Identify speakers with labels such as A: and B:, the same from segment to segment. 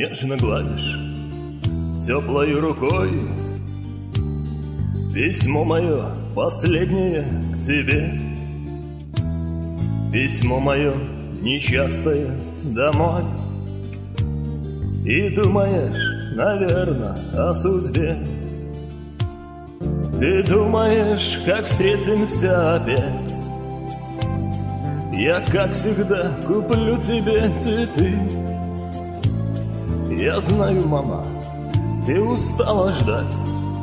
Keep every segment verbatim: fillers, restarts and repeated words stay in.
A: нежно гладишь теплой рукой. Письмо мое последнее к тебе, письмо мое нечастое домой. И думаешь, наверно, о судьбе. Ты думаешь, как встретимся опять. Я, как всегда, куплю тебе цветы. Я знаю, мама, ты устала ждать,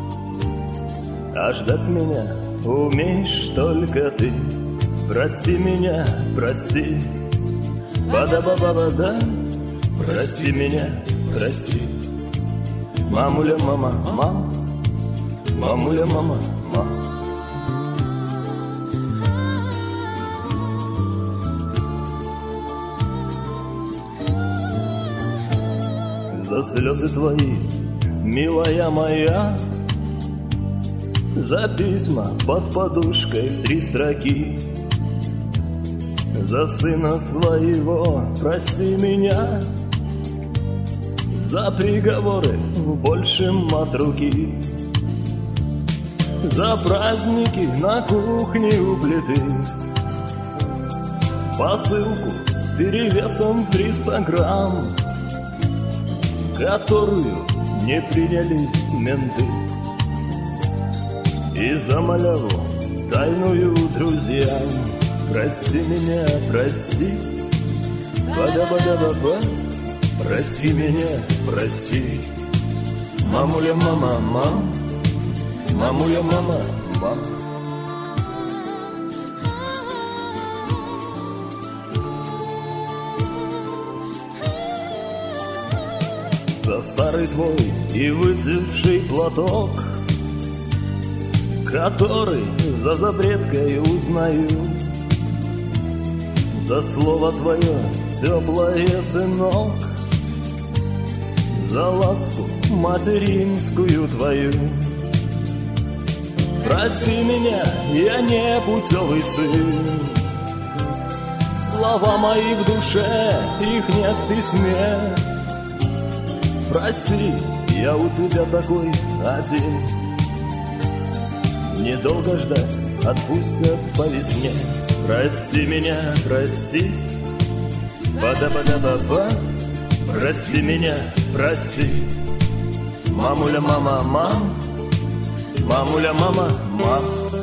A: а ждать меня умеешь только ты. Прости меня, прости, бада-ба-ба-ба-да. Прости меня, прости, мамуля, мама, мам, мамуля, мама, мам. За слезы твои, милая моя, за письма под подушкой в три строки, за сына своего прости меня, за приговоры большим от руки, за праздники на кухне у плиты, посылку с перевесом триста грамм, которую не приняли менты, и за маляву тайную друзьям. Прости меня, прости, бада-бада-ба-ба. Прости меня, прости, мамуля, мама, мам, мамуля, мама, мам. За старый твой и выцветший платок, который за запреткой узнаю, за слово твое теплое, сынок, за ласку материнскую твою. Прости меня, я не путевый сын, слова мои в душе, их нет в письме. Прости, я у тебя такой один, недолго ждать, отпустят по весне. Прости меня, прости, бада-бада-ба-ба. Прости меня, прости, мамуля, мама, мам, мамуля, мама, мам.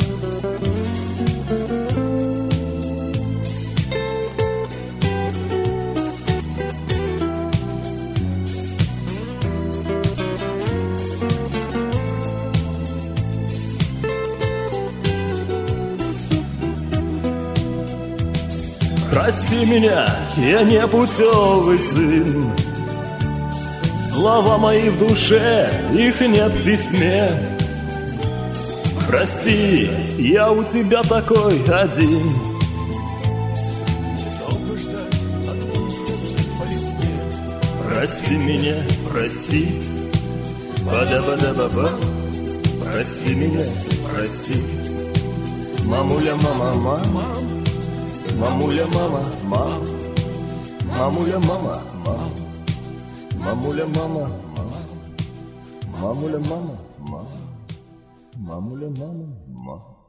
A: Прости меня, я не путевый сын, слова мои в душе, их нет в письме. Прости, я у тебя такой один, недолго ждать, отпустят по весне. Прости меня, прости, бада-бада-ба-ба. Прости меня, прости, мамуля, мама, мама, мамуля, мама, мам, мамуля, мама, мам, мамуля, мама, мам, мамуля, мама, мам, мамуля, мама, мам.